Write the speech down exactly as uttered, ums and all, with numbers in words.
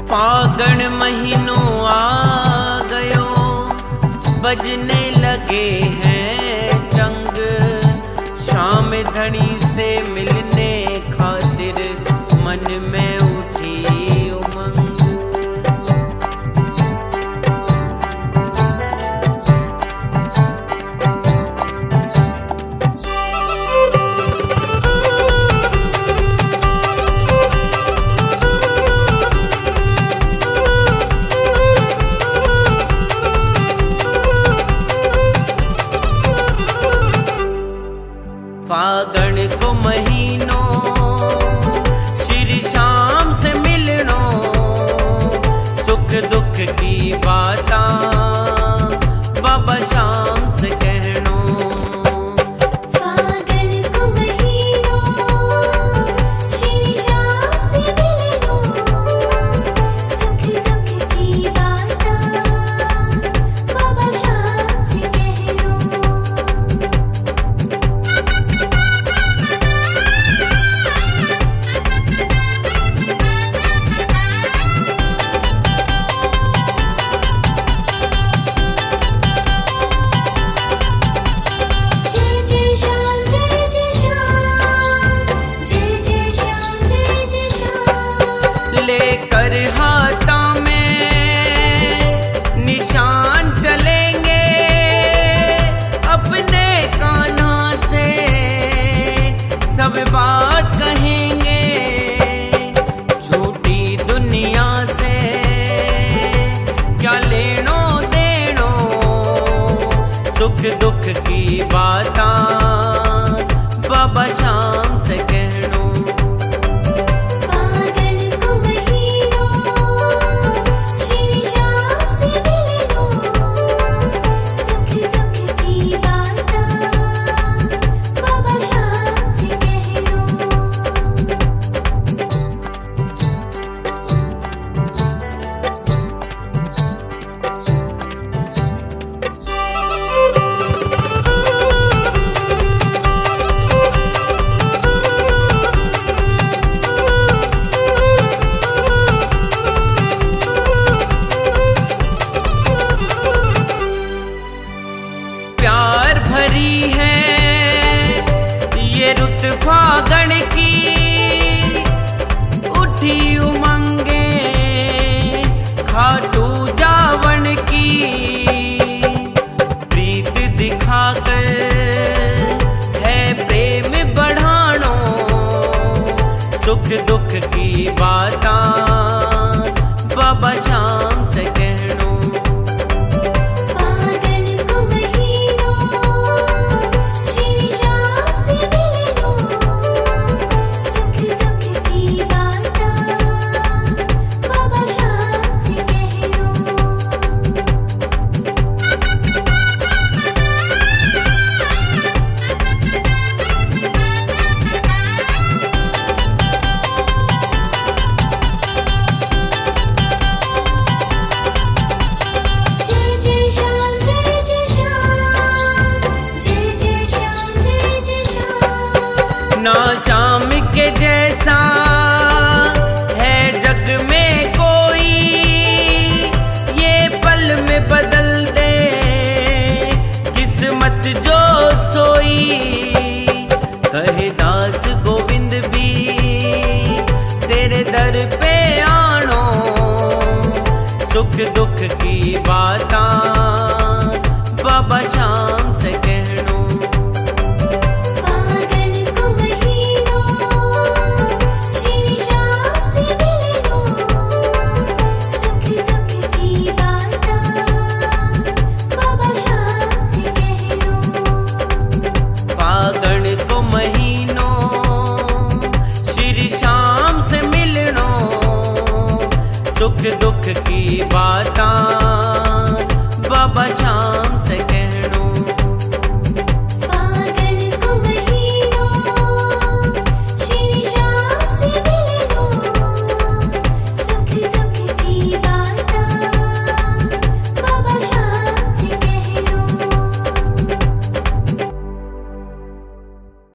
फागण महीनों आ गयो, बजने लगे हैं चंग, शाम धनी से मिलने खातिर मन में उठी उमंग। फागण को महीनों श्री शाम से मिलनो, सुख दुख की बाता बाबा शाम से कहनो। फागण को महीनों श्री शाम से मिलनो, सुख दुख की बाता बाबा शाम से कहनो। लेकर हाथों में निशान चलेंगे, अपने कान्हा से सब बात कहेंगे। झूठी दुनिया से क्या लेनो देनो, सुख दुख की बाता बाबा शाम से कहनो। प्यार भरी है ये रुत फागण की, उठी उमंगे खाटू जावन की। प्रीत दिखाकर है प्रेम बढ़ानो, सुख दुख की बाता बाबा शाम से कहनो। ना शाम के जैसा है जग में कोई, ये पल में बदल दे किस्मत जो सोई। कहे दास गोविंद भी तेरे दर पे आनो, सुख दुख की बाता बाबा शाम से कहनो। सुख दुख की बाता बाबा शाम